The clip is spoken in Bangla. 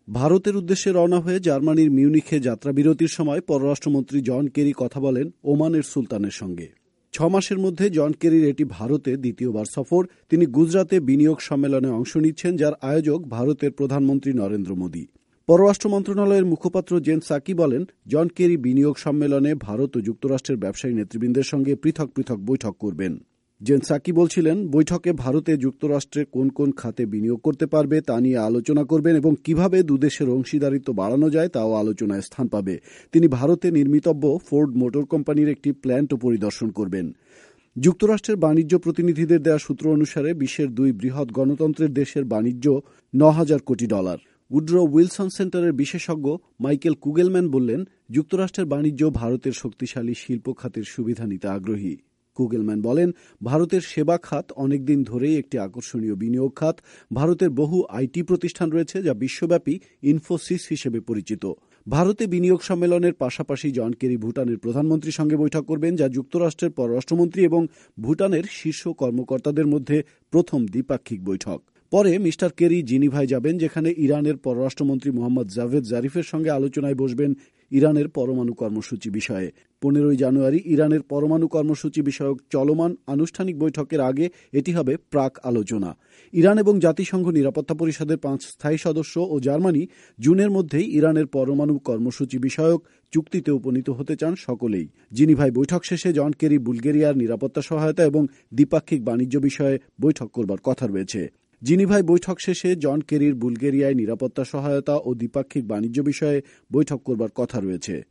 ভারতের উদ্দেশ্যে রওনা হয়ে জার্মানির মিউনিখে যাত্রাবিরতির সময় পররাষ্ট্রমন্ত্রী জন কেরি কথা বলেন ওমানের সুলতানের সঙ্গে। 6 মাসের মধ্যে জন কেরির এটি ভারতে দ্বিতীয়বার সফর। তিনি গুজরাতে বিনিয়োগ সম্মেলনে অংশ নিচ্ছেন, যার আয়োজক ভারতের প্রধানমন্ত্রী নরেন্দ্র মোদী। পররাষ্ট্র মন্ত্রণালয়ের মুখপাত্র জেন সাকি বলেন, জন কেরি বিনিয়োগ সম্মেলনে ভারত ও যুক্তরাষ্ট্রের ব্যবসায়ী নেতৃবৃন্দের সঙ্গে পৃথক পৃথক বৈঠক করবেন। জেন সাকি বলছিলেন, বৈঠকে ভারতে যুক্তরাষ্ট্রে কোন কোন খাতে বিনিয়োগ করতে পারবে তা নিয়ে আলোচনা করবেন এবং কিভাবে দুদেশের অংশীদারিত্ব বাড়ানো যায় তাও আলোচনায় স্থান পাবে। তিনি ভারতে নির্মিতব্য ফোর্ড মোটর কোম্পানির একটি প্ল্যান্টও পরিদর্শন করবেন। যুক্তরাষ্ট্রের বাণিজ্য প্রতিনিধিদের দেওয়া সূত্র অনুসারে বিশ্বের 2 বৃহৎ গণতন্ত্রের দেশের বাণিজ্য $9,000 কোটি। উড্রো উইলসন সেন্টারের বিশেষজ্ঞ মাইকেল কুগেলম্যান বললেন, যুক্তরাষ্ট্রের বাণিজ্য ভারতের শক্তিশালী শিল্প খাতের সুবিধা নিতে আগ্রহী। কুগেলম্যান বলেন, ভারতের সেবা খাত অনেকদিন ধরেই একটি আকর্ষণীয় বিনিয়োগ খাত। ভারতের বহু আইটি প্রতিষ্ঠান রয়েছে যা বিশ্বব্যাপী ইনফোসিস হিসেবে পরিচিত। ভারতে বিনিয়োগ সম্মেলনের পাশাপাশি জন কেরি ভুটানের প্রধানমন্ত্রীর সঙ্গে বৈঠক করবেন, যা যুক্তরাষ্ট্রের পররাষ্ট্রমন্ত্রী এবং ভুটানের শীর্ষ কর্মকর্তাদের মধ্যে প্রথম দ্বিপাক্ষিক বৈঠক। পরে মিস্টার কেরি জিনিভায় যাবেন, যেখানে ইরানের পররাষ্ট্রমন্ত্রী মোহাম্মদ জাভেদ জারিফের সঙ্গে আলোচনায় বসবেন ইরানের পরমাণু কর্মসূচি বিষয়ে। 15 জানুয়ারি ইরানের পরমাণু কর্মসূচি বিষয়ক চলমান আনুষ্ঠানিক বৈঠকের আগে এটি হবে প্রাক আলোচনা। ইরান এবং জাতিসংঘ নিরাপত্তা পরিষদের 5 স্থায়ী সদস্য ও জার্মানি জুনের মধ্যেই ইরানের পরমাণু কর্মসূচি বিষয়ক চুক্তিতে উপনীত হতে চান সকলেই। জিনিভায় বৈঠক শেষে জন কেরি বুলগেরিয়ার নিরাপত্তা সহায়তা এবং দ্বিপাক্ষিক বাণিজ্য বিষয়ে বৈঠক করবার কথা রয়েছে। জিনিভায় বৈঠক শেষে জন কেরির বুলগেরিয়ায় নিরাপত্তা সহায়তা ও দ্বিপাক্ষিক বাণিজ্য বিষয়ে বৈঠক করবার কথা রয়েছে।